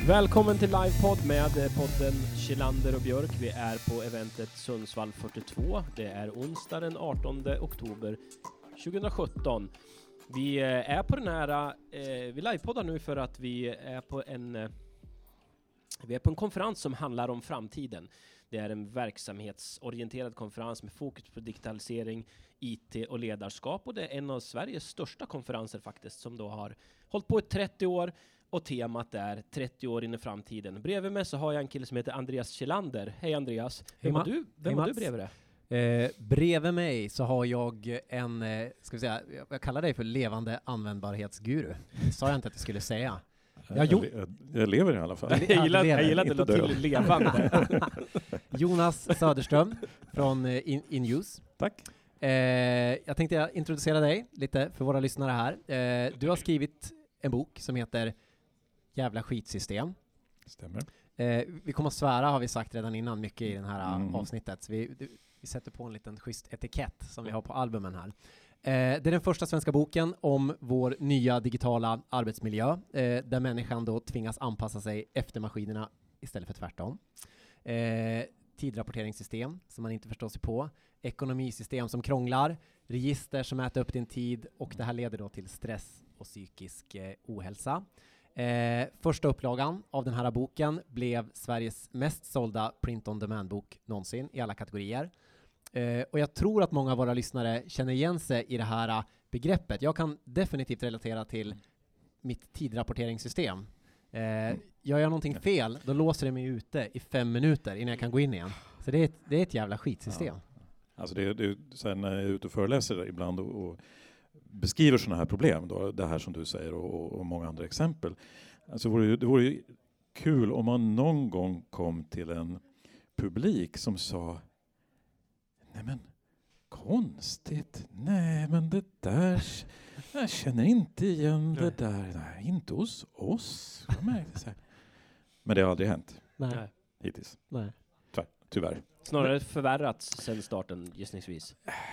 Välkommen till livepodd med podden Kjellander och Björk. Vi är på eventet Sundsvall 42. Det är onsdag den 18 oktober 2017. Vi är på den här, vi livepoddar nu för att vi är på en konferens som handlar om framtiden. Det är en verksamhetsorienterad konferens med fokus på digitalisering, IT och ledarskap. Och det är en av Sveriges största konferenser faktiskt, som då har hållit på i 30 år. Och temat är 30 år in i framtiden. Bredvid mig så har jag en kille som heter Andreas Kjellander. Hej Andreas. Vem har du bredvid dig? Bredvid mig så har jag en, ska vi säga, jag kallar dig för levande användbarhetsguru. Det sa jag inte att jag skulle säga. Jag lever i alla fall. Jag gillar det till levande. Jonas Söderström från InUse. Tack. Jag tänkte introducera dig lite för våra lyssnare här. Du har skrivit en bok som heter Jävla skitsystem. Stämmer. Vi kommer att svära, har vi sagt redan innan, mycket i den här avsnittet. Så vi sätter på en liten schysst etikett som vi har på albumen här. Det är den första svenska boken om vår nya digitala arbetsmiljö, där människan då tvingas anpassa sig efter maskinerna istället för tvärtom. Tidrapporteringssystem som man inte förstår sig på, ekonomisystem som krånglar, register som äter upp din tid, och det här leder då till stress och psykisk ohälsa. Första upplagan av den här boken blev Sveriges mest sålda print-on-demand-bok någonsin i alla kategorier. Och jag tror att många av våra lyssnare känner igen sig i det här begreppet. Jag kan definitivt relatera till mitt tidrapporteringssystem. Gör jag någonting fel, då låser det mig ute i 5 minuter innan jag kan gå in igen. Så det är ett jävla skitsystem. Ja. Alltså det är sen när jag är ute och föreläser ibland och beskriver sådana här problem, då, det här som du säger och många andra exempel. Alltså det vore ju kul om man någon gång kom till en publik som sa: nej men konstigt, nej men det där, jag känner inte igen det där, nej, inte hos oss. Men det har aldrig hänt. Nej. Hittills. Nej. Tyvärr. Snarare förvärrats sedan starten, gissningsvis.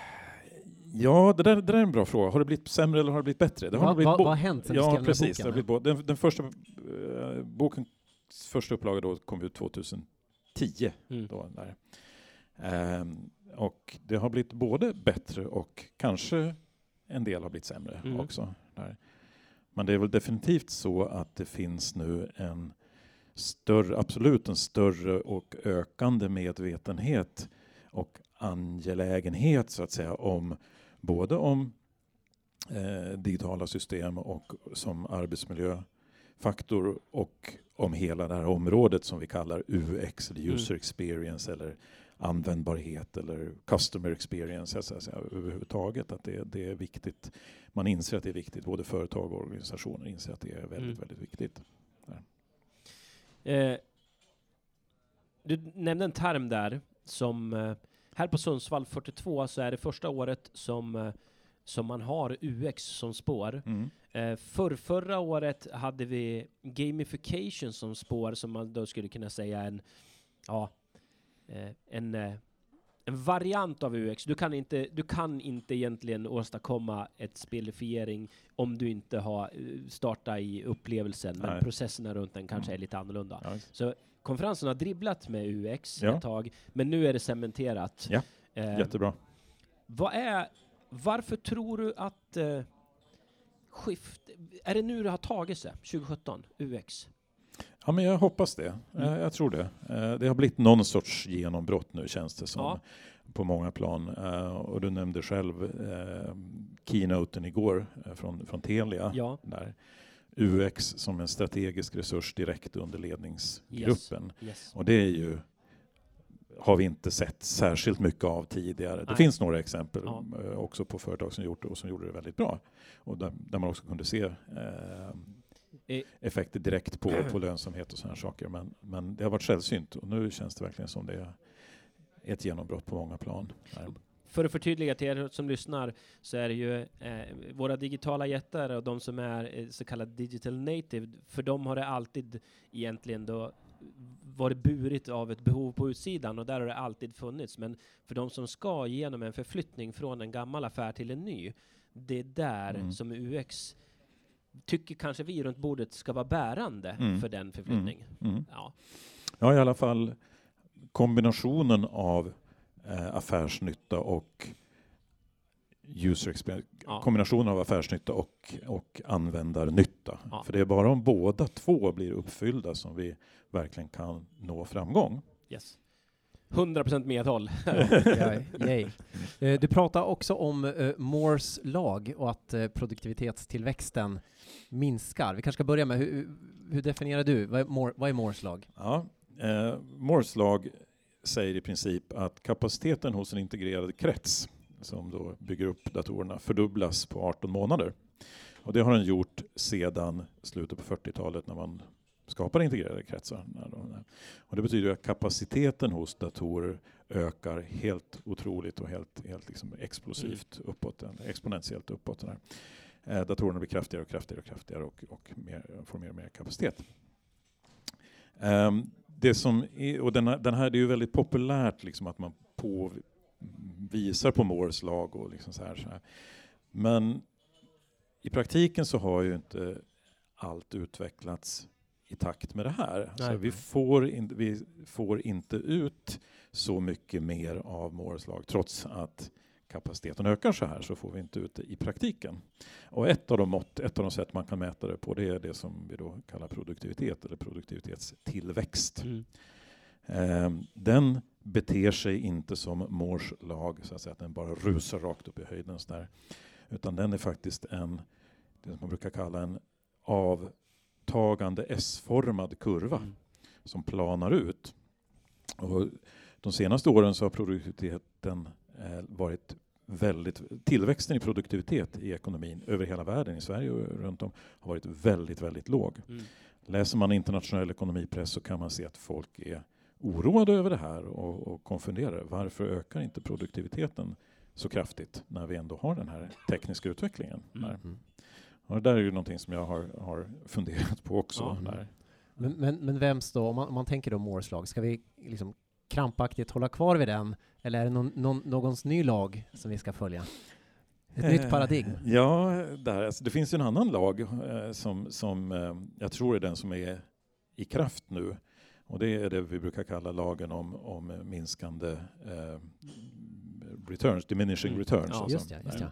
Ja, det där är en bra fråga. Har det blivit sämre eller har det blivit bättre? Vad har hänt sen du skrev precis. den här boken? Det har blivit den första bokens första upplaga då kom ut 2010. Då, där. Och det har blivit både bättre och kanske en del har blivit sämre också. Där. Men det är väl definitivt så att det finns nu absolut en större och ökande medvetenhet och angelägenhet så att säga om både om digitala system och som arbetsmiljöfaktor och om hela det här området som vi kallar UX, eller user experience, eller användbarhet eller customer experience så att säga, överhuvudtaget, att det är viktigt. Man inser att det är viktigt, både företag och organisationer inser att det är väldigt, väldigt viktigt. Du nämnde en term där som här på Sundsvall 42 så är det första året som man har UX som spår. Förra året hade vi gamification som spår, som man då skulle kunna säga en variant av UX. Du kan inte egentligen åstadkomma ett spelifiering om du inte har startat i upplevelsen, men processerna runt den kanske är lite annorlunda. Ja. Så konferensen har dribblat med UX ett tag, men nu är det cementerat. Ja, jättebra. Varför tror du att är det nu det har tagit sig, 2017, UX? Ja, men jag hoppas det. Jag tror det. Det har blivit någon sorts genombrott nu, känns det som, på många plan. Och du nämnde själv keynoten igår från Telia. Ja. Där. UX som en strategisk resurs direkt under ledningsgruppen. Yes. Och det är ju, har vi inte sett särskilt mycket av tidigare. Det finns några exempel också på företag som gjort det och som gjorde det väldigt bra. Och där man också kunde se effekter direkt på lönsamhet och sådana saker. Men det har varit sällsynt och nu känns det verkligen som det är ett genombrott på många plan. För att förtydliga till er som lyssnar så är det ju våra digitala jättar och de som är så kallade digital native, för dem har det alltid egentligen då varit burit av ett behov på utsidan och där har det alltid funnits. Men för de som ska genom en förflyttning från en gammal affär till en ny, det är där som UX tycker kanske vi runt bordet ska vara bärande för den förflyttning. Ja. Ja, i alla fall kombinationen av affärsnytta och user experience, kombinationen av affärsnytta och användarnytta. Ja. För det är bara om båda två blir uppfyllda som vi verkligen kan nå framgång. Yes. 100% medhåll. Du pratar också om Moores lag och att produktivitetstillväxten minskar. Vi kanske ska börja med, hur definierar du? Vad är Moores lag? Ja, Moores lag säger i princip att kapaciteten hos en integrerad krets som då bygger upp datorerna fördubblas på 18 månader. Och det har den gjort sedan slutet på 40-talet när man skapar integrerade kretsar. Och det betyder att kapaciteten hos datorer ökar helt otroligt och helt liksom explosivt uppåt, exponentiellt uppåt. Datorerna blir kraftigare och kraftigare och kraftigare och får mer och mer kapacitet. Det som är, och den här det är ju väldigt populärt liksom att man visar på Moores lag och liksom så här. Men i praktiken så har ju inte allt utvecklats i takt med det här. Så vi får inte ut så mycket mer av Moores lag. Trots att kapaciteten ökar så här så får vi inte ut det i praktiken. Och ett av de sätt man kan mäta det på, det är det som vi då kallar produktivitet eller produktivitetstillväxt. Den beter sig inte som Moores lag, så att säga, att den bara rusar rakt upp i höjden så där. Utan den är faktiskt det som man brukar kalla en avtagande S-formad kurva som planar ut. Och de senaste åren så har produktiviteten tillväxten i produktivitet i ekonomin över hela världen, i Sverige och runt om, har varit väldigt, väldigt låg. Läser man internationell ekonomipress så kan man se att folk är oroade över det här och konfunderar. Varför ökar inte produktiviteten så kraftigt när vi ändå har den här tekniska utvecklingen? Och det där är ju någonting som jag har funderat på också. Men vems då, om man tänker då Moores lag, ska vi liksom krampaktigt hålla kvar vid den, eller är det någons ny lag som vi ska följa? Ett nytt paradigm? Ja, det finns ju en annan lag som jag tror är den som är i kraft nu. Och det är det vi brukar kalla lagen om minskande returns, diminishing returns. Just det.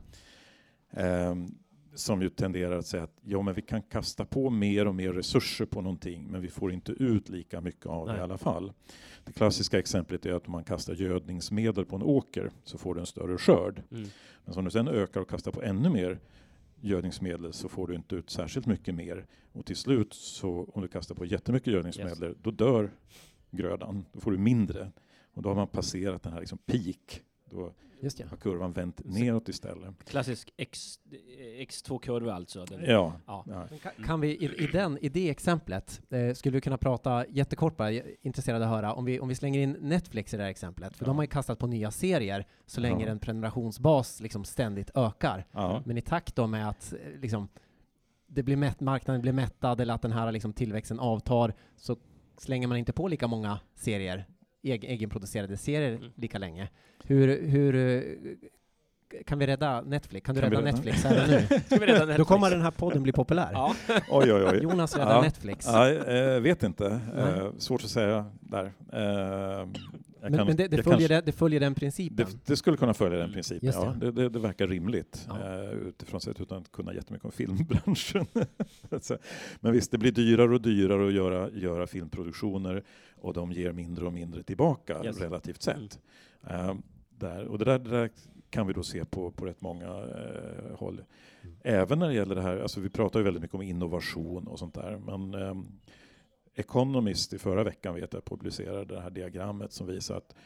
Som ju tenderar att säga att men vi kan kasta på mer och mer resurser på någonting, men vi får inte ut lika mycket av det i alla fall. Det klassiska exemplet är att om man kastar gödningsmedel på en åker så får du en större skörd. Men om du sen ökar och kastar på ännu mer gödningsmedel så får du inte ut särskilt mycket mer. Och till slut, så om du kastar på jättemycket gödningsmedel, då dör grödan. Då får du mindre. Och då har man passerat den här liksom peak. Då har kurvan vänt neråt istället. Klassisk X2-kurva alltså. Kan vi i det exemplet, skulle vi kunna prata jättekort bara, intresserad att höra, om vi slänger in Netflix i det här exemplet, för de har ju kastat på nya serier så länge en prenumerationsbas liksom ständigt ökar. Men i takt då med att liksom, marknaden blir mättad eller att den här liksom, tillväxten avtar, så slänger man inte på lika många serier, egenproducerade serier lika länge. Hur kan vi rädda Netflix? Kan du rädda Netflix även nu? Då kommer den här podden bli populär. Oj. Jonas räddar Netflix. Vet inte. Svårt att säga där. Men det följer den principen? Det skulle kunna följa den principen, det verkar rimligt utifrån sett, utan att kunna jättemycket om filmbranschen. Men visst, det blir dyrare och dyrare att göra filmproduktioner och de ger mindre och mindre tillbaka relativt sett. Och det där kan vi då se på rätt många håll. Även när det gäller det här, alltså vi pratar ju väldigt mycket om innovation och sånt där, men Economist i förra veckan publicerade det här diagrammet som visar att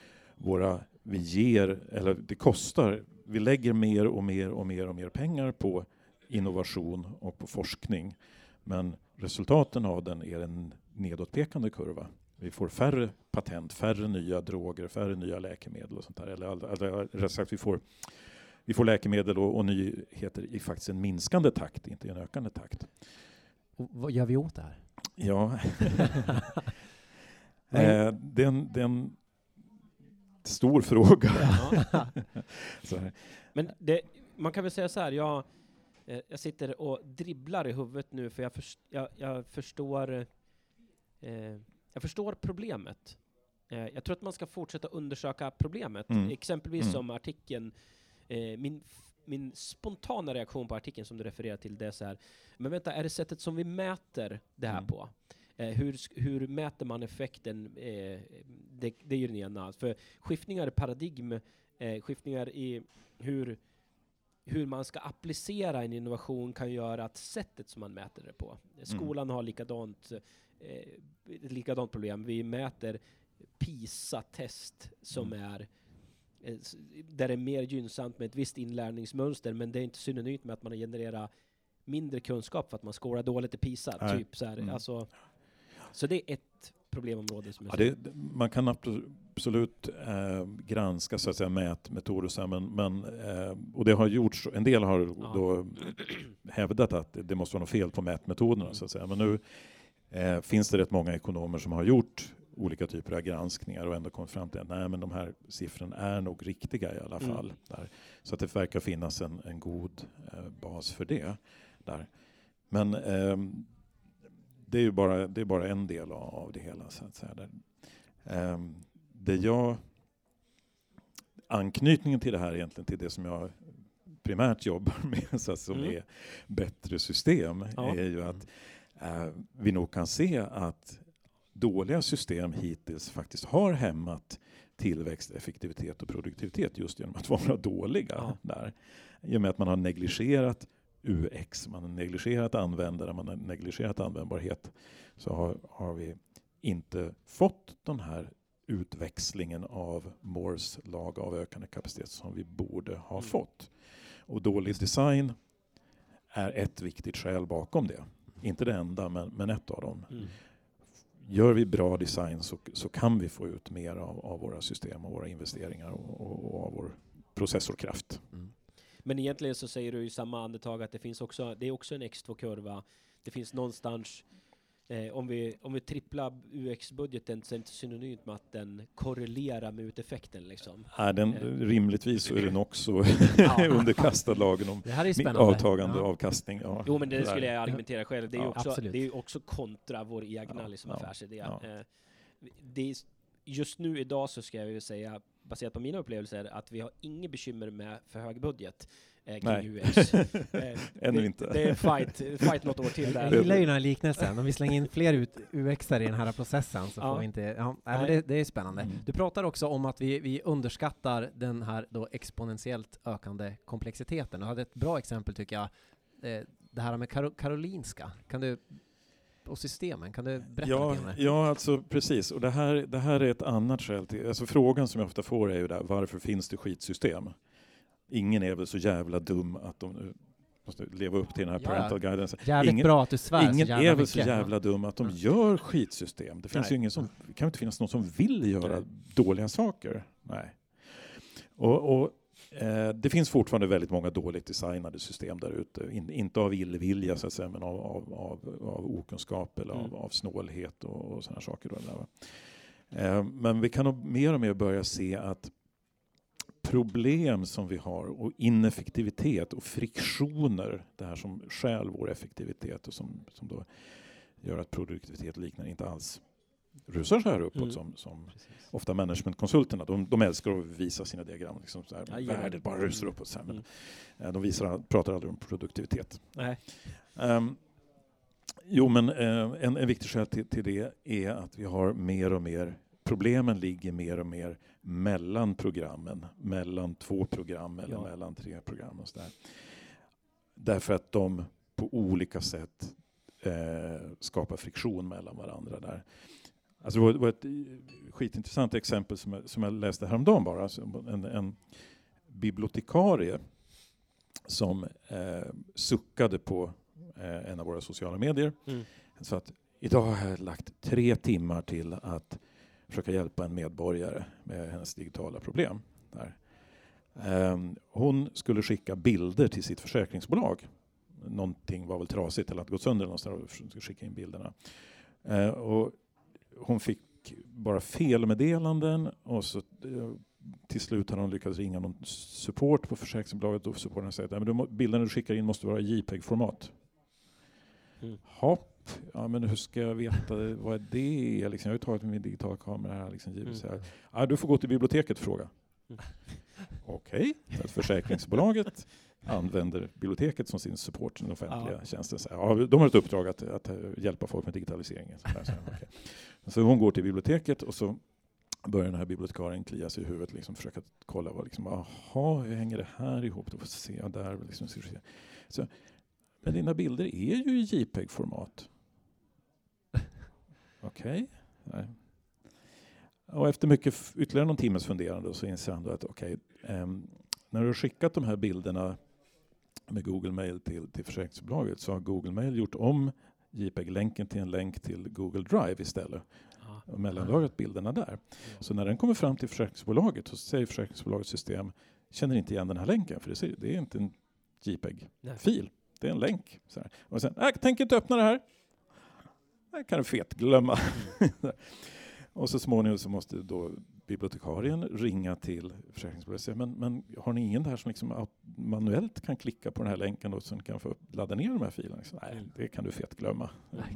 vi lägger mer och mer pengar på innovation och på forskning, men resultaten av den är en nedåtpekande kurva. Vi får färre patent, färre nya droger, färre nya läkemedel och sånt där. Eller sagt, vi får läkemedel och nyheter i faktiskt en minskande takt, inte i en ökande takt. Och vad gör vi åt det här? Ja, det är en stor fråga. Men man kan väl säga så här, Jag sitter och dribblar i huvudet nu för jag förstår problemet. Jag tror att man ska fortsätta undersöka problemet. Exempelvis som artikeln, min spontana reaktion på artikeln som du refererar till, det är så här: men vänta, är det sättet som vi mäter det här på? Hur mäter man effekten? Det är ju den ena. För skiftningar i paradigm, skiftningar i hur man ska applicera en innovation kan göra att sättet som man mäter det på. Skolan har likadant problem. Vi mäter PISA-test som är där det är mer gynnsamt med ett visst inlärningsmönster, men det är inte synonymt med att man genererar mindre kunskap för att man skårar dåligt i PISA. Typ så här. Alltså, så det är ett problemområde som man kan absolut granska så att säga mätmetoder och så här, men och det har gjorts, en del har då hävdat att det måste vara något fel på mätmetoderna så att säga, men nu finns det rätt många ekonomer som har gjort olika typer av granskningar och ändå kommit fram till att nej, men de här siffrorna är nog riktiga i alla fall. Där. Så att det verkar finnas en god bas för det där. Men det är bara en del av det hela så att säga. Där. Anknytningen till det här egentligen till det som jag primärt jobbar med så att som är bättre system är ju att vi nog kan se att dåliga system hittills faktiskt har hämmat tillväxt, effektivitet och produktivitet just genom att vara dåliga där. I och med att man har negligerat UX, man har negligerat användare, man har negligerat användbarhet, så har vi inte fått den här utväxlingen av Moores lag av ökande kapacitet som vi borde ha fått. Och dålig design är ett viktigt skäl bakom det. Inte det enda, men ett av dem. Gör vi bra design så kan vi få ut mer av våra system och våra investeringar och av vår processorkraft. Men egentligen så säger du i samma andetag att det är också en X2-kurva. Det finns någonstans, om vi tripplar UX-budgeten så är det inte synonymt med att den korrelerar med uteffekten. Liksom. Rimligtvis så är den också underkastad lagen om avtagande avkastning. Ja, jo, men det skulle jag argumentera själv. Det är ju också kontra vår egna affärsidé. Just nu idag så ska jag ju säga, baserat på mina upplevelser, att vi har inga bekymmer med för hög budget kring UX. Ännu inte. Det är fight något år till där. Jag gillar ju den här liknelsen. Om vi slänger in fler UX:are i den här processen så får vi inte... men det är spännande. Du pratar också om att vi underskattar den här då exponentiellt ökande komplexiteten. Du hade ett bra exempel tycker jag. Det här med Karolinska. Och systemen, kan du berätta lite om det? Ja, alltså precis. Och det här är ett annat skäl till... Alltså frågan som jag ofta får är ju där, varför finns det skitsystem? Ingen är väl så jävla dum att de måste leva upp till den här parental guidance. Jävligt bra att du svär. Ingen är väl så jävla dum att de gör skitsystem. Det finns ju ingen som... Det kan inte finnas någon som vill göra dåliga saker. Nej. Och det finns fortfarande väldigt många dåligt designade system där ute. Inte av illvilja så att säga, men av okunskap eller av snålhet och sådana saker. Men vi kan nog mer och mer börja se att problem som vi har och ineffektivitet och friktioner, det här som stjäl vår effektivitet och som då gör att produktivitet liknar inte alls rusar så här uppåt som ofta managementkonsulterna. De älskar att visa sina diagram. Liksom så här, värdet bara rusar uppåt. Så här, men de pratar aldrig om produktivitet. Nej. En viktig skäl till det är att vi har mer och mer, problemen ligger mer och mer mellan programmen, mellan 2 program eller mellan 3 program och så där. Därför att de på olika sätt skapar friktion mellan varandra där. Alltså det var ett skitintressant exempel som jag läste häromdagen bara. Alltså en bibliotekarie som suckade på en av våra sociala medier. Så att idag har jag lagt 3 timmar till att försöka hjälpa en medborgare med hennes digitala problem. Där. Hon skulle skicka bilder till sitt försäkringsbolag. Någonting var väl trasigt eller att gått sönder någonstans och skulle skicka in bilderna. Och hon fick bara felmeddelanden och så till slut har de lyckats ringa någon support på försäkringsbolaget och supporten säger att bilderna du skickar in måste vara i JPEG-format. Hopp. Ja, men hur ska jag veta vad är det? Liksom, jag har ju tagit med min digitala kamera här. Liksom, du får gå till biblioteket och fråga. Okej. Försäkringsbolaget använder biblioteket som sin support, den offentliga tjänsten. De har ett uppdrag att hjälpa folk med digitaliseringen. Så hon går till biblioteket och så börjar den här bibliotekarien klia sig i huvudet, liksom försöka kolla vad liksom, hur hänger det här ihop? Då får se där. Liksom, så, men dina bilder är ju i JPEG-format. Okej. Nej. Och efter ytterligare någon timmes funderande så inser han då att när du har skickat de här bilderna med Google Mail till försäkringsbolaget så har Google Mail gjort om JPEG-länken till en länk till Google Drive istället. Och mellanlagrat bilderna där. Så när den kommer fram till försäkringsbolaget så säger försäkringsbolagets system känner inte igen den här länken för det är inte en JPEG-fil. Det är en länk. Så här. Och sen, jag tänker inte öppna det här. Det kan du glömma. Och så småningom så måste då bibliotekarien ringa till försäkringsbolaget och säga, men har ni ingen där som liksom manuellt kan klicka på den här länken och sen kan få ladda ner de här filerna? Så, nej, det kan du glömma.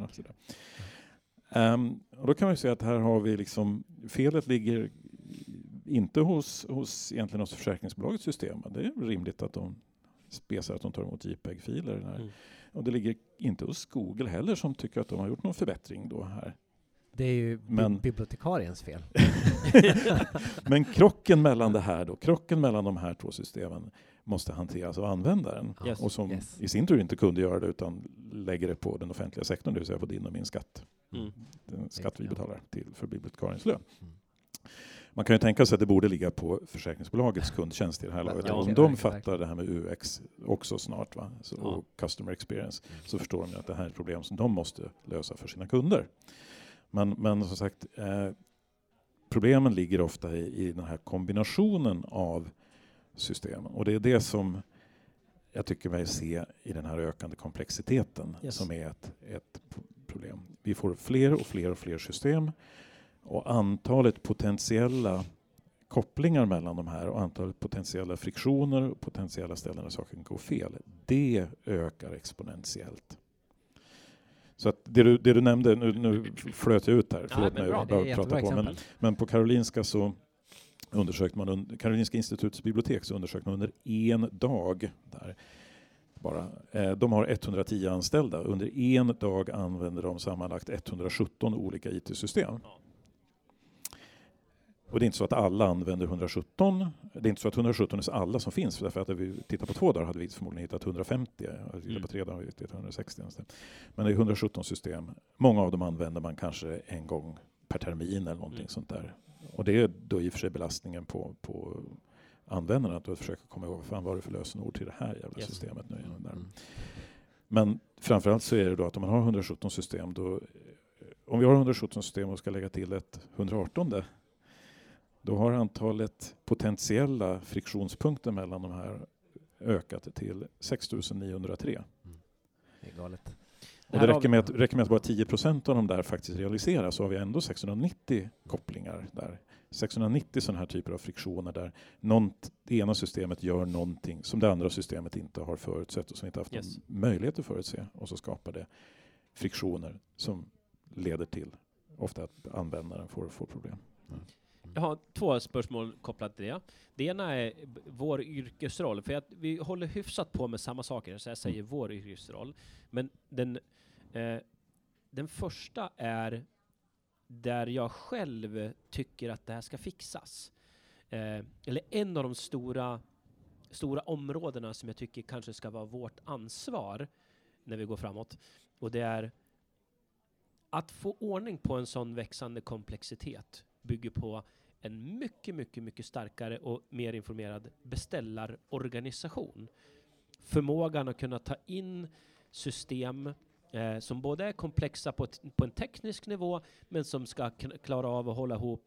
Och då kan man ju säga att här har vi liksom, felet ligger inte hos försäkringsbolagets system. Det är rimligt att de spesar att de tar emot JPEG-filer. Och det ligger inte hos Google heller som tycker att de har gjort någon förbättring då här. Det är ju bibliotekariens fel. Men krocken mellan de här två systemen måste hanteras av användaren. Och som i sin tur inte kunde göra det utan lägger det på den offentliga sektorn, det vill säga på din och min skatt. Den skatt vi betalar för bibliotekariens lön. Man kan ju tänka sig att det borde ligga på försäkringsbolagets kundtjänst i det här laget. Om de fattar det här med UX också snart och customer experience så förstår de att det här är ett problem som de måste lösa för sina kunder. Men som sagt, problemen ligger ofta i den här kombinationen av system. Och det är det som jag tycker mig se i den här ökande komplexiteten som är ett problem. Vi får fler och fler system och antalet potentiella kopplingar mellan de här och antalet potentiella friktioner och potentiella ställen där saker går fel, det ökar exponentiellt. Så att det du nämnde, nu flöt jag ut här, förlåt mig, jag bara prata på, men på Karolinska så undersökte man, Karolinska institutets bibliotek så undersökte man under en dag där bara, de har 110 anställda, under en dag använder de sammanlagt 117 olika IT-system. Och det är inte så att alla använder 117. Det är inte så att 117 är alla som finns. Därför att när vi tittar på 2 dagar hade vi förmodligen hittat 150. På 3 dagar hade vi hittat 160. Men det är 117 system. Många av dem använder man kanske en gång per termin eller någonting sånt där. Och det är då i och för sig belastningen på användarna att försöka komma ihåg vad var det för lösenord till det här jävla systemet nu. Men framförallt så är det då att om man har 117 system då, om vi har 117 system och ska lägga till ett 118, då har antalet potentiella friktionspunkter mellan de här ökat till 6903. Det är galet. Och det räcker med att bara 10% av de där faktiskt realiseras, så har vi ändå 690 kopplingar där. 690 sådana här typer av friktioner där det ena systemet gör någonting som det andra systemet inte har förutsett och som inte haft någon möjlighet att förutse. Och så skapar det friktioner som leder till ofta att användaren får problem. Jag har 2 spörsmål kopplat till det. Det ena är vår yrkesroll. För att vi håller hyfsat på med samma saker. Så jag säger vår yrkesroll. Men den första är där jag själv tycker att det här ska fixas. Eller en av de stora områdena som jag tycker kanske ska vara vårt ansvar när vi går framåt. Och det är att få ordning på en sån växande komplexitet bygger på en mycket starkare och mer informerad beställarorganisation. Förmågan att kunna ta in system som både är komplexa på en teknisk nivå men som ska klara av att hålla ihop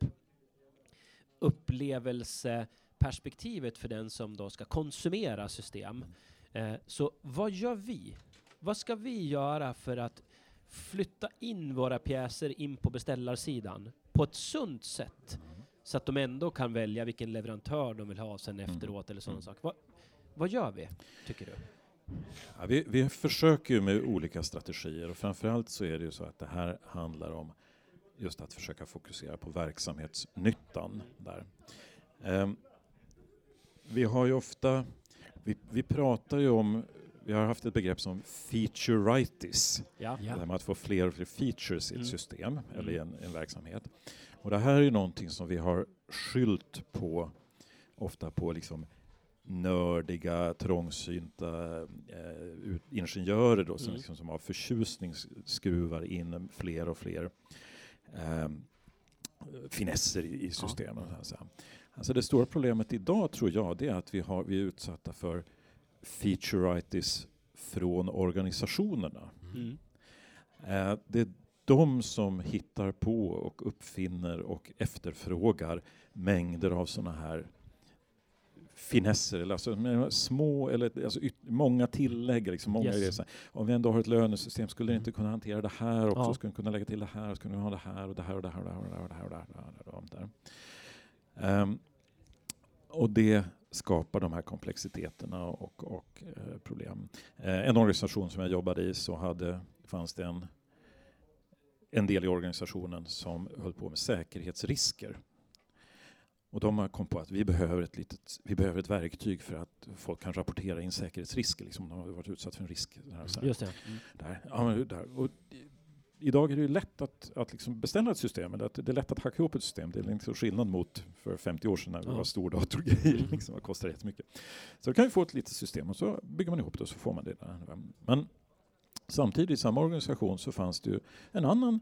upplevelseperspektivet för den som då ska konsumera system. Så vad gör vi? Vad ska vi göra för att flytta in våra pjäser in på beställarsidan på ett sunt sätt så att de ändå kan välja vilken leverantör de vill ha sen efteråt eller sådana saker. Vad gör vi, tycker du? Ja, vi försöker ju med olika strategier, och framförallt så är det ju så att det här handlar om just att försöka fokusera på verksamhetsnyttan där. Vi har ju ofta, vi pratar ju om, vi har haft ett begrepp som feature-itis. Ja. Ja. Det här med att få fler och fler features i ett system eller i en verksamhet. Och det här är ju någonting som vi har skyllt på, ofta på liksom nördiga, trångsynta ingenjörer då, som har förtjusningsskruvar in fler och fler finesser i systemen. Ja. Alltså det stora problemet idag, tror jag, det är att vi är utsatta för feature-itis från organisationerna. Det är de som hittar på och uppfinner och efterfrågar mängder av såna här finesser, eller alltså små, eller alltså många tillägg, liksom många idéer. Om vi ändå har ett lönesystem, skulle det inte kunna hantera det här också, skulle vi kunna lägga till det här, skulle vi ha det här och det här och det här och det här och det här och det här och det här. Och det skapar de här komplexiteterna och problem. En organisation som jag jobbade i, så fanns det en del i organisationen som höll på med säkerhetsrisker. Och de kom på att vi behöver ett verktyg för att folk kan rapportera in säkerhetsrisker, liksom de har varit utsatt för en risk. Just det. Där. Och idag är det ju lätt att liksom beställa ett system, eller att det är lätt att hacka ihop ett system. Det är liksom skillnad mot för 50 år sedan när det var stordatorgrejer, liksom, det kostar jättemycket. Så då kan vi få ett litet system och så bygger man ihop det och så får man det där. Men samtidigt i samma organisation så fanns det ju en annan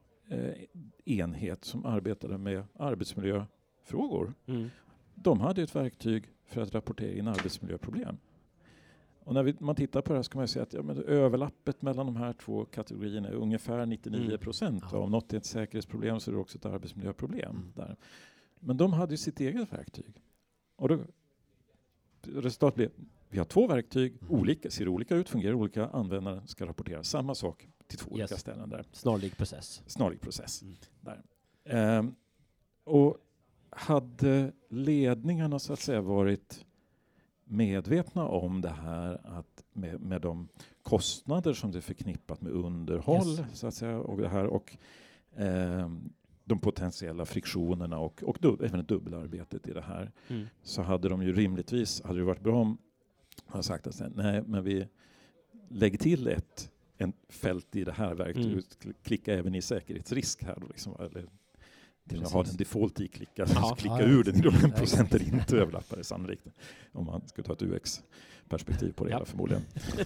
enhet som arbetade med arbetsmiljöfrågor. De hade ett verktyg för att rapportera in arbetsmiljöproblem. Och när man tittar på det här så kan man säga att överlappet mellan de här två kategorierna är ungefär 99%. Om något är ett säkerhetsproblem så är det också ett arbetsmiljöproblem. Där. Men de hade ju sitt eget verktyg. Och då resultatet blev, vi har två verktyg, ser olika ut, fungerar olika, användare ska rapportera samma sak till två olika ställen där. Snarlik process. Där. Och hade ledningarna så att säga varit medvetna om det här, att med de kostnader som det är förknippat med underhåll så att säga, och det här, och de potentiella friktionerna och även dubbelarbetet i det här, så hade de ju rimligtvis, hade det varit bra om man hade sagt att nej, men vi lägger till en fält i det här verktyget, klicka även i säkerhetsrisk här då, liksom, eller ha den default i klicka ur den i de procenten inte överlappar det sannolikt, om man ska ta ett UX-perspektiv på det hela förmodligen.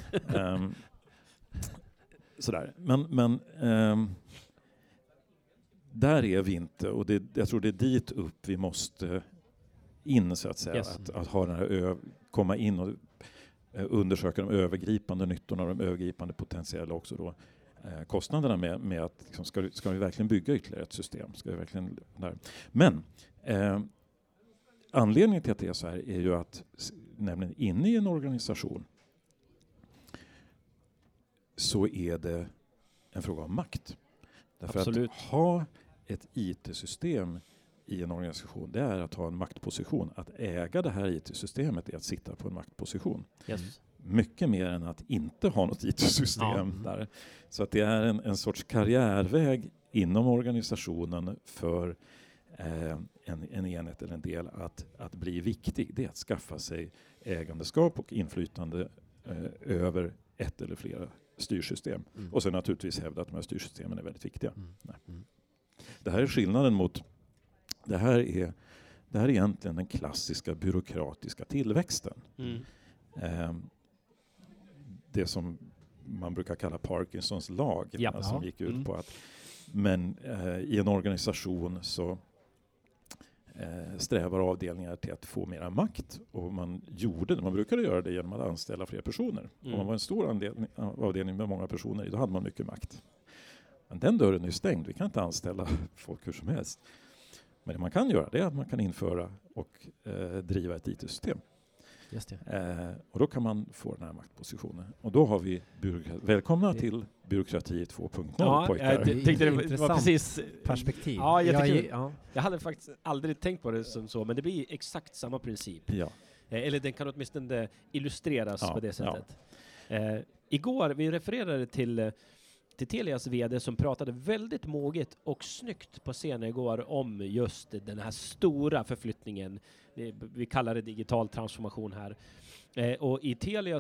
Sådär. Men där är vi inte, och jag tror det är dit upp vi måste in så att säga, att ha den här komma in och undersöka de övergripande nyttorna och de övergripande potentiella också då kostnaderna med att liksom, ska vi verkligen bygga ytterligare ett system? Ska vi verkligen där? Men anledningen till att det är så här är ju att nämligen inne i en organisation så är det en fråga om makt. Därför Absolut. att ha ett IT-system i en organisation, det är att ha en maktposition. Att äga det här IT-systemet är att sitta på en maktposition. Mycket mer än att inte ha något IT-system där. Så att det är en sorts karriärväg inom organisationen för en enhet eller en del att bli viktig. Det är att skaffa sig ägandeskap och inflytande över ett eller flera styrsystem. Och sen naturligtvis hävda att de här styrsystemen är väldigt viktiga. Det här är skillnaden mot, det här är egentligen den klassiska byråkratiska tillväxten. Det som man brukar kalla Parkinsons lag, som gick ut på att i en organisation så strävar avdelningar till att få mera makt, och man brukade göra det genom att anställa fler personer. Om man var en stor avdelning med många personer, då hade man mycket makt. Men den dörren är stängd, vi kan inte anställa folk hur som helst. Men det man kan göra, det är att man kan införa och driva ett IT-system. Just det. Och då kan man få den här maktpositionen. Och då har vi välkomna till byråkrati 2.0, pojkar. Jag tyckte det var Intressant precis perspektiv. Ja, jag hade faktiskt aldrig tänkt på det som så, men det blir exakt samma princip. Ja. Eller den kan åtminstone illustreras på det sättet. Igår, vi refererade till Telias vd som pratade väldigt moget och snyggt på scenen igår om just den här stora förflyttningen. Vi kallar det digital transformation här. Och i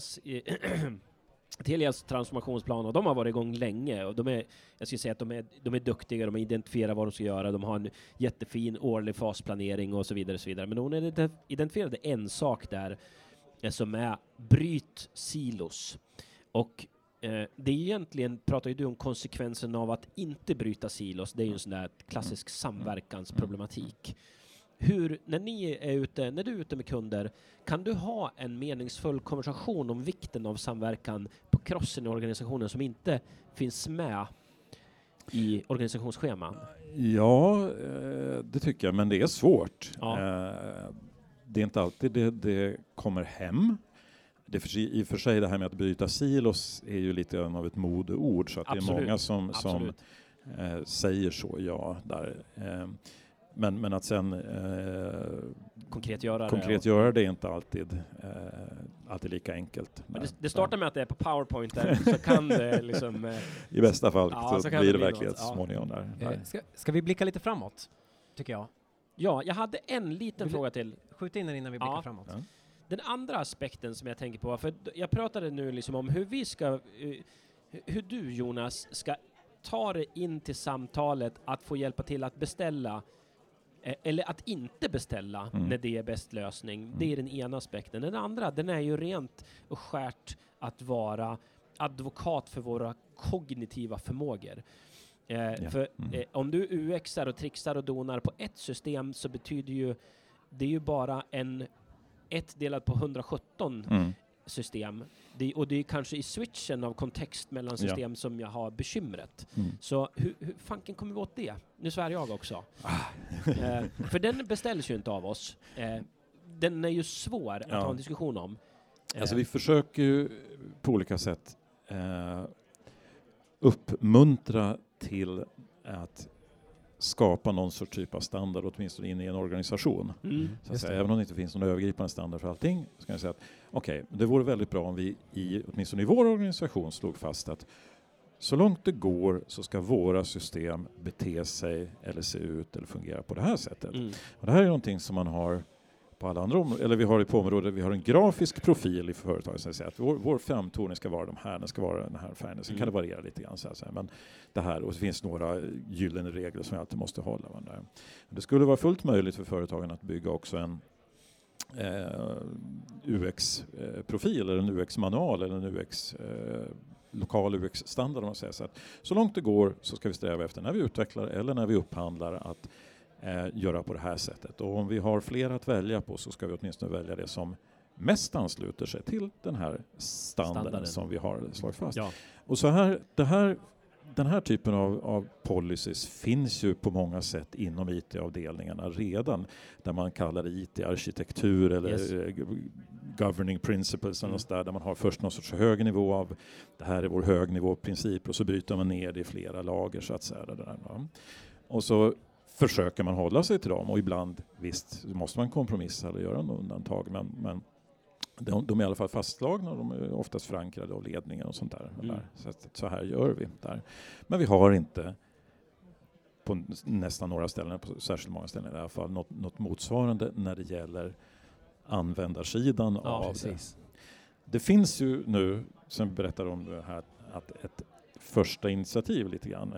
Telias transformationsplan, och de har varit igång länge, och jag skulle säga att de är duktiga, de identifierar vad de ska göra, de har en jättefin årlig fasplanering och så vidare och så vidare. Men hon identifierade en sak där som är bryt silos. Och det är egentligen, pratar ju du om konsekvensen av att inte bryta silos. Det är ju en sån där klassisk samverkansproblematik. När du är ute med kunder, kan du ha en meningsfull konversation om vikten av samverkan på krossen i organisationen som inte finns med i organisationsscheman? Ja, det tycker jag, men det är svårt. Ja. Det är inte alltid det kommer hem. I och för sig det här med att bryta silos är ju lite av ett modeord, så att det är många som säger så, där. Men att sen konkret göra det är inte alltid lika enkelt. Men det startar med att det är på PowerPoint där, så kan det liksom... I bästa fall så blir det verkligen småningom där. Ska vi blicka lite framåt, tycker jag? Ja, jag hade en liten fråga till. Skjut in den innan vi blickar framåt. Ja. Den andra aspekten som jag tänker på, för jag pratade nu liksom om hur du, Jonas, ska ta dig in till samtalet att få hjälpa till att beställa eller att inte beställa när det är bäst lösning. Det är den ena aspekten. Den andra, den är ju rent och skärt att vara advokat för våra kognitiva förmågor. Om du UXar och trixar och donar på ett system, så betyder ju det är ju bara ett delat på 117 system. Och det är kanske i switchen av kontext mellan system som jag har bekymret. Så hur fanken kommer vi åt det? Nu svär jag också. För den beställs ju inte av oss. Den är ju svår att ha en diskussion om. Alltså vi försöker ju på olika sätt uppmuntra till att skapa någon sorts typ av standard, åtminstone in i en organisation. Så att säga, även om det inte finns någon övergripande standard för allting, så kan jag säga att okej, det vore väldigt bra om vi åtminstone i vår organisation slog fast att så långt det går så ska våra system bete sig eller se ut eller fungera på det här sättet. Och det här är någonting som man har på alla andra områden, eller vi har på området, vi har en grafisk profil i företaget som säger att vår framtoning ska vara den ska vara den här färgen. Sen kan det variera lite grann. Men det här, och det finns några gyllene regler som vi alltid måste hålla. Det skulle vara fullt möjligt för företagen att bygga också en UX-profil eller en UX-manual eller en lokal UX-standard, om man säger så. Så långt det går så ska vi sträva efter när vi utvecklar eller när vi upphandlar att göra på det här sättet. Och om vi har fler att välja på, så ska vi åtminstone välja det som mest ansluter sig till den här standarden som vi har slagit fast. Ja. Och så här, den här typen av policies finns ju på många sätt inom IT-avdelningarna redan, där man kallar det IT-arkitektur eller governing principles eller något där man har först någon sorts hög nivå av det här är vår högnivåprincip, och så bryter man ner det i flera lager så att säga. Och så försöker man hålla sig till dem, och ibland visst måste man kompromissa eller göra något undantag, men de är i alla fall fastslagna, och de är oftast förankrade av ledningen och sånt där. Så här gör vi där. Men vi har inte på nästan några ställen, på särskilt många ställen i alla fall, något motsvarande när det gäller användarsidan av precis. Det finns ju nu, som berättar om det här, att ett första initiativ lite grann,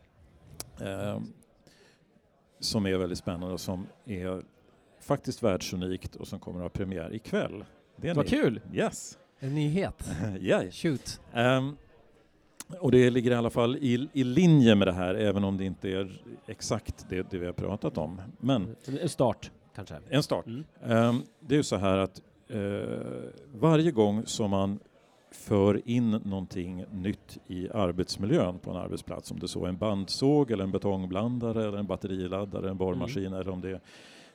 som är väldigt spännande och som är faktiskt världsunikt och som kommer att ha premiär ikväll. Vad kul! Yes! En nyhet. Yeah. Shoot! Och det ligger i alla fall i linje med det här, även om det inte är exakt det vi har pratat om. Men en start, kanske. En start. Det är ju så här att varje gång som man för in någonting nytt i arbetsmiljön på en arbetsplats, om det så är en bandsåg eller en betongblandare eller en batteriladdare, en borrmaskin eller om det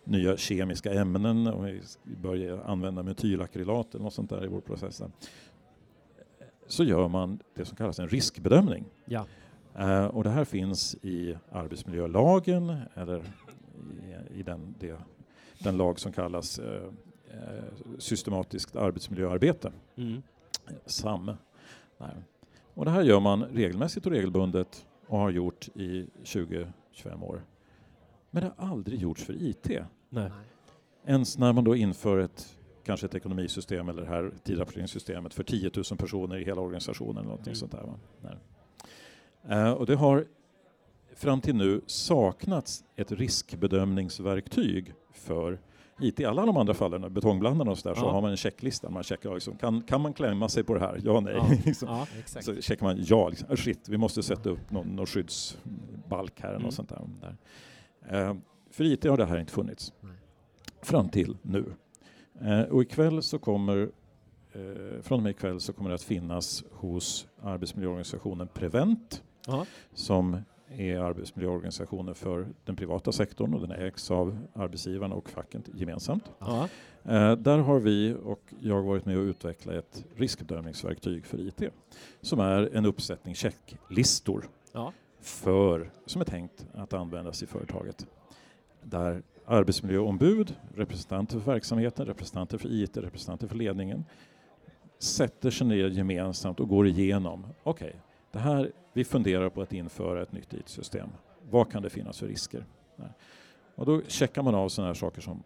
nya kemiska ämnen, om vi börjar använda metylakrylat eller något sånt där i vår process, så gör man det som kallas en riskbedömning. Ja. Och det här finns i arbetsmiljölagen eller i den lag som kallas systematiskt arbetsmiljöarbete. SAM. Nej. Och det här gör man regelmässigt och regelbundet och har gjort i 20-25 år. Men det har aldrig gjorts för IT. Nej. Ens när man då inför kanske ett ekonomisystem eller det här tidrapporteringssystemet för 10 000 personer i hela organisationen eller någonting sånt där. Va? Nej. Och det har fram till nu saknats ett riskbedömningsverktyg för IT. I alla de andra fallen, betongblandarna och så där, så har man en checklista. Man checkar liksom, kan man klämma sig på det här? Ja, nej. Ja. liksom. Ja, exakt. Så checkar man ja, liksom, shit, vi måste sätta upp någon skyddsbalk här och sånt där. För IT har det här inte funnits. Fram till nu. Och ikväll så kommer från och med ikväll så kommer det att finnas hos arbetsmiljöorganisationen Prevent, som är arbetsmiljöorganisationen för den privata sektorn och den ägs av arbetsgivarna och facket gemensamt. Där har vi och jag varit med och utvecklat ett riskbedömningsverktyg för IT som är en uppsättning checklistor som är tänkt att användas i företaget. Där arbetsmiljöombud, representanter för verksamheten, representanter för IT, representanter för ledningen sätter sig ner gemensamt och går igenom. Det här, vi funderar på att införa ett nytt IT-system. Vad kan det finnas för risker? Och då checkar man av sådana här saker som: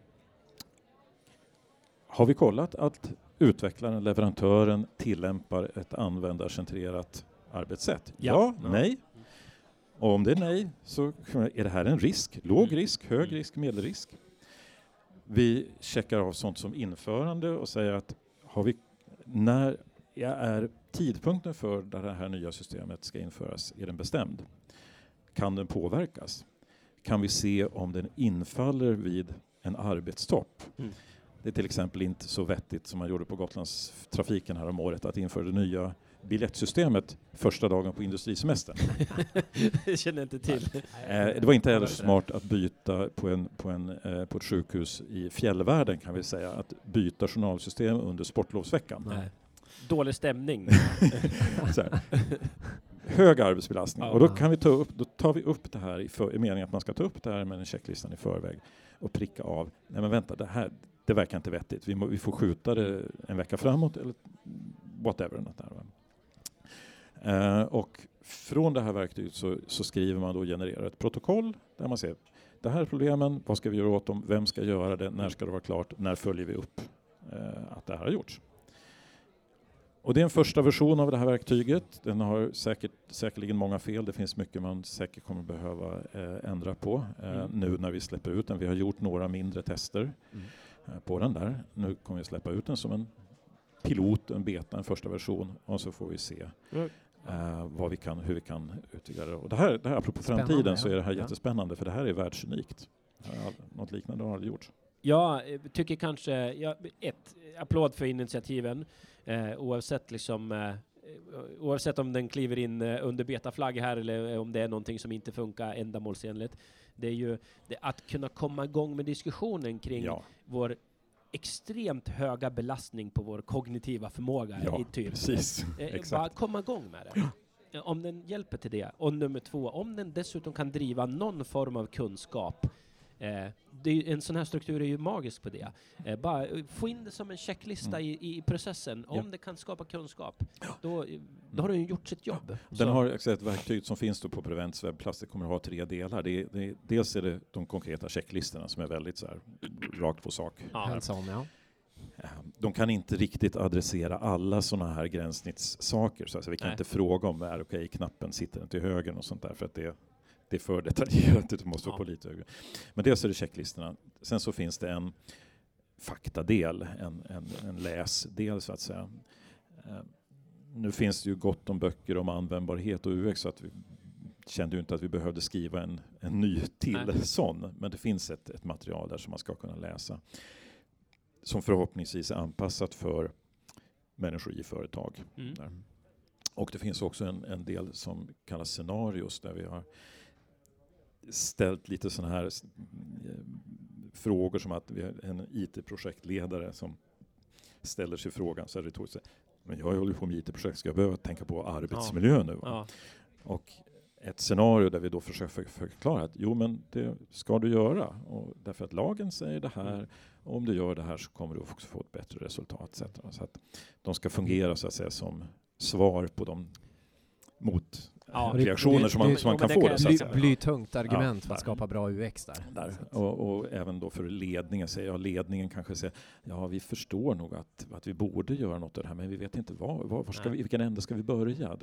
har vi kollat att utvecklaren, leverantören tillämpar ett användarcentrerat arbetssätt? Ja, nej. Och om det är nej så är det här en risk. Låg risk, hög risk, medelrisk. Vi checkar av sånt som införande och säger att när är tidpunkten för det här nya systemet ska införas, är den bestämd? Kan den påverkas? Kan vi se om den infaller vid en arbetstopp? Det är till exempel inte så vettigt som man gjorde på Gotlandstrafiken här om året att införa det nya biljettsystemet första dagen på industrisemestern. Det känner jag inte till. Det var inte heller smart att byta på ett sjukhus i fjällvärlden, kan vi säga, att byta journalsystem under sportlovsveckan. Nej. Dålig stämning. Så här. Hög arbetsbelastning. Och då tar vi upp det här i meningen att man ska ta upp det här med en checklistan i förväg och pricka av. Nej men vänta, det verkar inte vettigt. Vi får skjuta det en vecka framåt eller whatever. Och från det här verktyget så skriver man då, genererar ett protokoll där man ser det här är problemen, vad ska vi göra åt dem, vem ska göra det, när ska det vara klart, när följer vi upp att det här har gjorts. Och det är en första version av det här verktyget. Den har säkerligen många fel. Det finns mycket man säkert kommer behöva ändra på nu när vi släpper ut den. Vi har gjort några mindre tester på den där. Nu kommer vi släppa ut den som en pilot, en beta, en första version. Och så får vi se hur vi kan utveckla det. Och det här apropå framtiden så är det här jättespännande, för det här är världsunikt. Något liknande har aldrig gjorts. Jag tycker kanske, applåd för initiativen, oavsett om den kliver in under betaflagg här eller om det är någonting som inte funkar ändamålsenligt. Det är ju att kunna komma igång med diskussionen kring vår extremt höga belastning på vår kognitiva förmåga i typ. Precis. Bara komma igång med det. Om den hjälper till det. Och nummer 2, om den dessutom kan driva någon form av kunskap. En sån här struktur är ju magisk på det. Bara få in det som en checklista i processen. Om det kan skapa kunskap, då har den gjort sitt jobb. Den har ett verktyg som finns då på Prevents webbplats. Det kommer att ha 3 delar. Dels är det de konkreta checklistorna som är väldigt så här, rakt på sak. De kan inte riktigt adressera alla såna här gränssnittssaker. Så alltså, vi kan inte fråga om knappen sitter till höger och sånt där, för att det är för detaljerat, det måste vara på lite högre. Men dels är det checklistorna. Sen så finns det en faktadel, en läsdel så att säga. Nu finns det ju gott om böcker om användbarhet och UX, så att vi kände ju inte att vi behövde skriva en ny till sån. Men det finns ett material där som man ska kunna läsa. Som förhoppningsvis är anpassat för människor i företag. Och det finns också en del som kallas scenarios, där vi har ställt lite sådana här frågor som att vi har en IT-projektledare som ställer sig frågan så här retoriskt. Men jag håller på med IT-projekt, ska jag behöva tänka på arbetsmiljö nu? Ja. Och ett scenario där vi då försöker förklara att jo, men det ska du göra. Och därför att lagen säger det här. Och om du gör det här så kommer du också få ett bättre resultat. Så att de ska fungera så att säga som svar på de motreaktioner som man kan få. Blytungt argument för att skapa bra UX där. Och även då för ledningen säger ledningen kanske säger vi förstår nog att vi borde göra något av det här, men vi vet inte var ska vi, i vilken ände ska vi börja.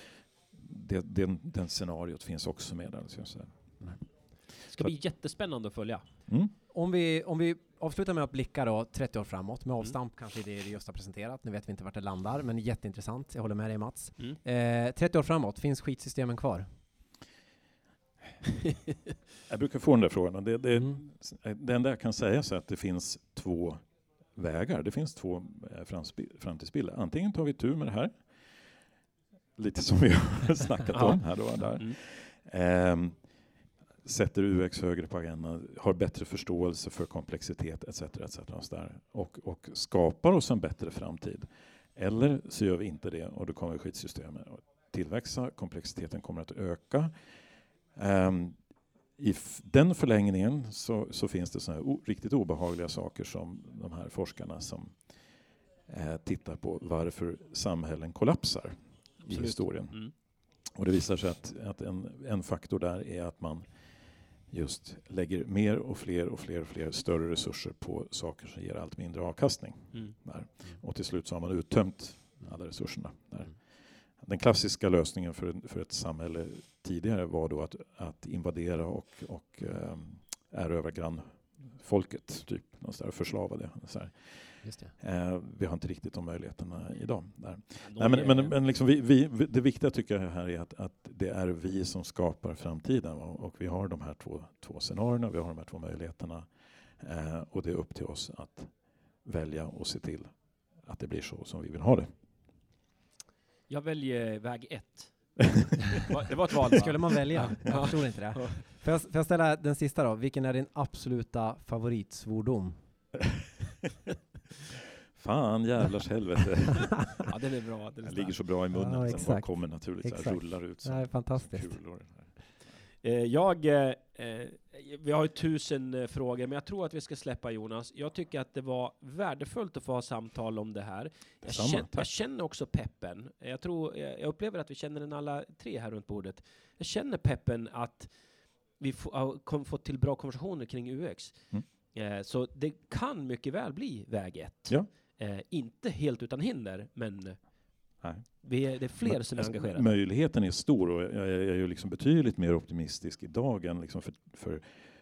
Den scenariot finns också med där. Ska bli jättespännande att följa. Om vi avslutar med att blicka då 30 år framåt med avstamp kanske i det just har presenterat. Nu vet vi inte vart det landar, men jätteintressant. Jag håller med dig, Mats. 30 år framåt, finns skitsystemen kvar? Jag brukar få den där frågan. Det enda jag kan säga är att det finns 2 vägar. Det finns 2 framtidsbilder. Antingen tar vi tur med det här. Lite som vi har snackat om här då och där. Sätter UX högre på agendan, har bättre förståelse för komplexitet etc. Och skapar oss en bättre framtid. Eller så gör vi inte det och då kommer skitsystemet att tillväxa, komplexiteten kommer att öka. I den förlängningen så finns det såna här riktigt obehagliga saker som de här forskarna som tittar på varför samhällen kollapsar i historien. Och det visar sig att en faktor där är att man just lägger mer och fler större resurser på saker som ger allt mindre avkastning. Där. Och till slut så har man uttömt alla resurserna. Där. Den klassiska lösningen för ett samhälle tidigare var då att invadera och erövra grannfolket, typ, och förslava det. Så här. Just det. Vi har inte riktigt de möjligheterna idag. Där. Men liksom det viktiga tycker jag här är att det är vi som skapar framtiden. Och vi har de här två scenarierna, vi har de här 2 möjligheterna. Och det är upp till oss att välja och se till att det blir så som vi vill ha det. Jag väljer väg 1. Det var ett val. Skulle man välja? Jag förstår inte det. Får jag ställa den sista då? Vilken är din absoluta favoritsvordom? Fan, jävlars helvete. Ja, den är bra. Den ligger så bra i munnen. Ja, sen bara kommer naturligt så här, rullar ut som fantastiskt. kulor. Vi har ju 1000 frågor, men jag tror att vi ska släppa Jonas. Jag tycker att det var värdefullt att få ha samtal om det här. Jag känner också peppen. Jag upplever att vi känner den alla 3 här runt bordet. Jag känner peppen att vi har fått till bra konversationer kring UX. Så det kan mycket väl bli väg 1. Ja. Inte helt utan hinder, men det är fler som är engagerade. Möjligheten är stor och jag är ju liksom betydligt mer optimistisk idag än liksom för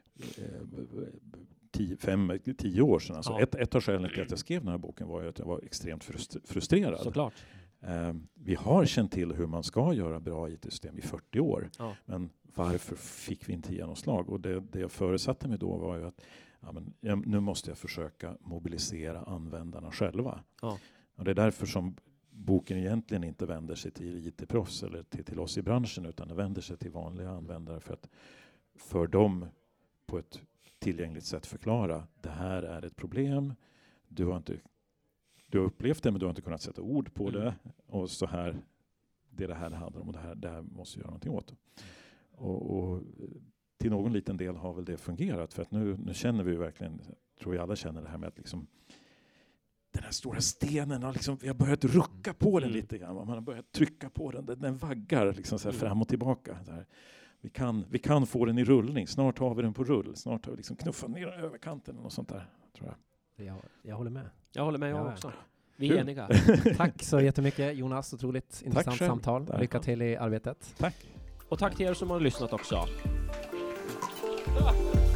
10 år sedan. Alltså ett av skälen till att jag skrev den här boken var ju att jag var extremt frustrerad. Såklart. Vi har känt till hur man ska göra bra IT-system i 40 år. Ja. Men varför fick vi inte genomslag? Och det jag föresatte mig då var ju att nu måste jag försöka mobilisera användarna själva. Ja. Och det är därför som boken egentligen inte vänder sig till IT-proffs eller till oss i branschen, utan det vänder sig till vanliga användare för att för dem på ett tillgängligt sätt förklara det här är ett problem. Du har upplevt det, men du har inte kunnat sätta ord på det. Och så här, det här handlar om och det här måste göra någonting åt. Och till någon liten del har väl det fungerat. För att nu känner vi ju verkligen, tror jag alla känner det här med att liksom, den här stora stenen har liksom, vi har börjat rucka på den lite grann. Man har börjat trycka på den. Den vaggar liksom så här fram och tillbaka. Så här. Vi kan få den i rullning. Snart har vi den på rull. Snart har vi liksom knuffat ner över kanten och sånt där, tror jag. Jag håller med. Jag håller med också. Vi är eniga. Tack så jättemycket, Jonas. Otroligt intressant samtal. Lycka till i arbetet. Tack. Och tack till er som har lyssnat också.